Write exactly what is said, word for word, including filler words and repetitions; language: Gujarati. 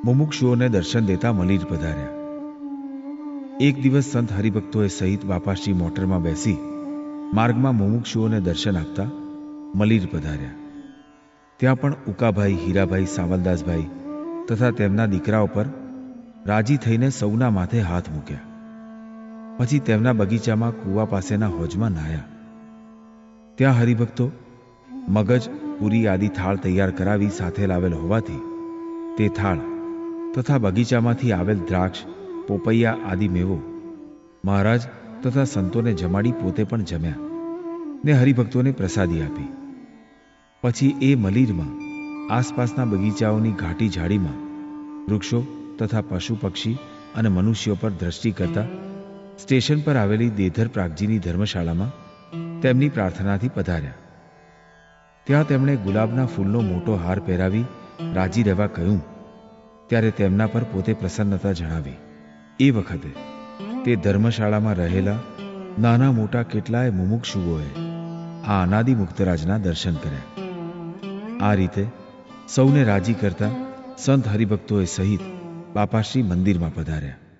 મુમુક્ષુઓને દર્શન દેતા મલીર પધાર્યા. એક દિવસ સંત હરિભક્તોએ સહિત બાપાશ્રી મોટરમાં બેસી માર્ગમાં મુમુક્ષુઓને દર્શન આપતા મલીર પધાર્યા. ત્યાં પણ ઉકાભાઈ, હીરાભાઈ, સાવલદાસભાઈ તથા તેમના દીકરાઓ પર રાજી થઈને સૌના માથે હાથ મૂક્યા. પછી તેમના બગીચામાં કૂવા પાસેના હોજમાં નાહ્યા. ત્યાં હરિભક્તો મગજ, પૂરી આદિ થાળ તૈયાર કરાવી સાથે લાવેલ હોવાથી તે થાળ તથા બગીચામાંથી આવેલ દ્રાક્ષ, પોપૈયા આદિ મેવો મહારાજ તથા સંતોને જમાડી પોતે પણ જમ્યા ને હરિભક્તોને પ્રસાદી આપી. પછી એ મલીરમાં આસપાસના બગીચાઓની ઘાટી ઝાડીમાં વૃક્ષો તથા પશુ પક્ષી અને મનુષ્યો પર દ્રષ્ટિ કરતા સ્ટેશન પર આવેલી દેધર પ્રાગજીની ધર્મશાળામાં તેમની પ્રાર્થનાથી પધાર્યા. ત્યાં તેમણે ગુલાબના ફૂલનો મોટો હાર પહેરાવી રાજી રહેવા કહ્યું. ત્યારે તેમના પર પોતે પ્રસન્નતા જણાવી. એ વખતે તે ધર્મશાળામાં રહેલા નાના મોટા કેટલાય મુમુક્ષુઓએ આ અનાદિ મુક્તરાજના દર્શન કર્યા. આ રીતે સૌને રાજી કરતા સંત હરિભક્તોએ સહિત બાપાશ્રી મંદિરમાં પધાર્યા.